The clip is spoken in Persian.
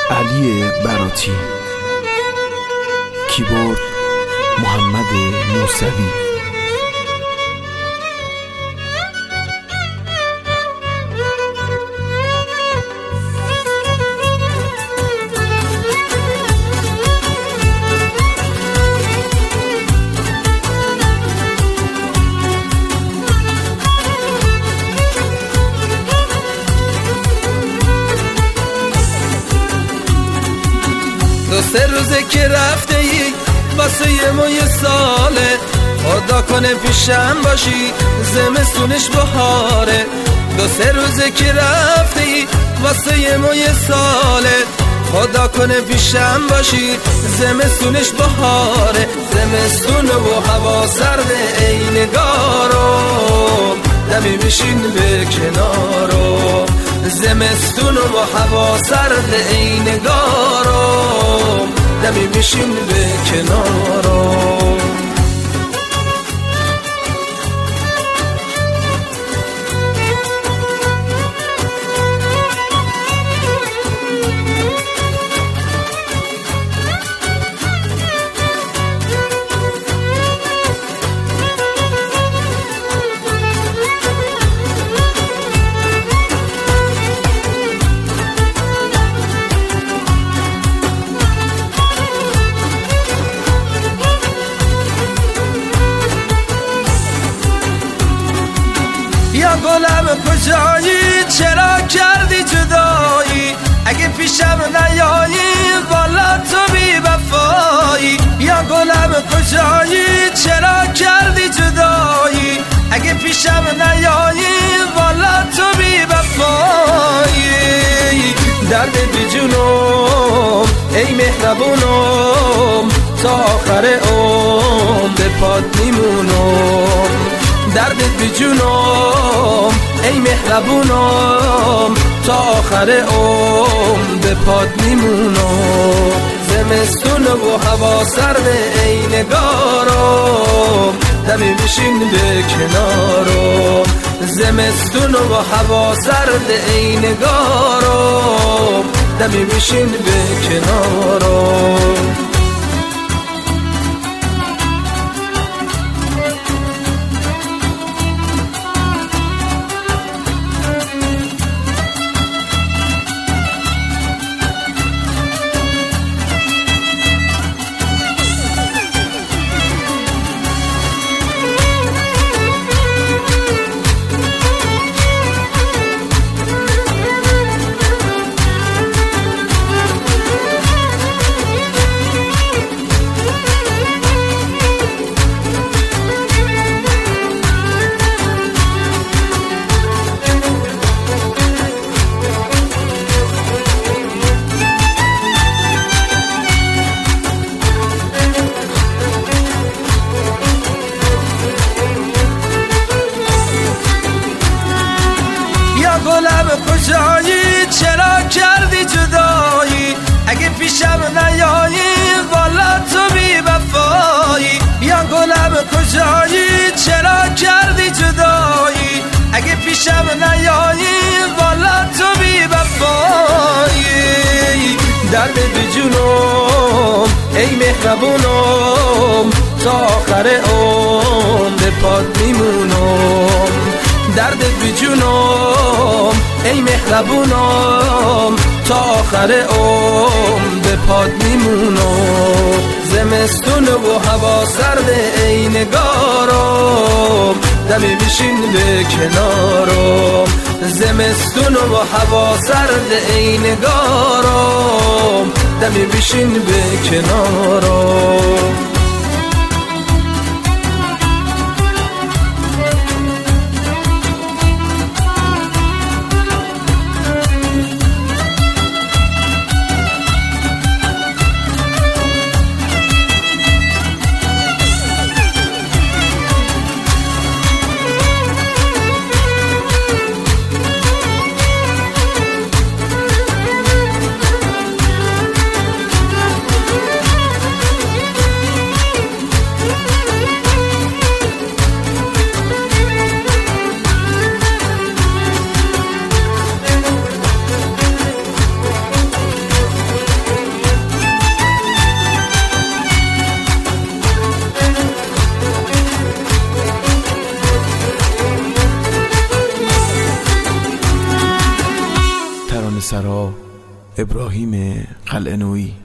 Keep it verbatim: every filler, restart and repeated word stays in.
علی براتی، کیبورد محمد موسوی. دو سه روزه که رفته ای واسه یه ما یه ساله، خدا کنه پیشم باشی زمستونش بهاره. دو سه روزه که رفته ای واسه یه ما یه ساله، خدا کنه پیشم باشی زمستونش بهاره. زمستون و هوا سرد ای نگارم، دمی بشین به کنارم. زمستون و هوا سرد ای نگارم، دمی بشین به کنارم. یا گلم کجایی چرا کردی جدایی، اگه پیشم نیایی والا تو بی وفایی. یا گلم کجایی چرا کردی جدایی، اگه پیشم نیایی والا تو بی وفایی. درد بی جونم ای مهربونم، تا آخر عمر به پات میمونم. دردت بی جونم ای مهربونم، تا آخر عمر به پات میمونم. زمستون و هوا سرد ای نگارم، دمی بشین به کنارم. زمستون و هوا سرد ای نگارم، دمی بشین به کنارم. گلم کجایی چرا کردی جدایی، اگه پیشم نیایی والا تو بی وفایی. یا گلم کجایی چرا کردی جدایی، اگه پیشم نیایی والا تو بی وفایی. درد بی جونم ای مهربونم، تا آخر عمر به پات میمونم. دردت بی جونم ای مهربونم، تا آخر عمر به پات میمونم. زمستون و هوا سرد ای نگارم، دمی بشین به کنارم. زمستون و هوا سرد ای نگارم، دمی بشین به کنارم. افسانه سرا ابراهیم قلعه‌نویی.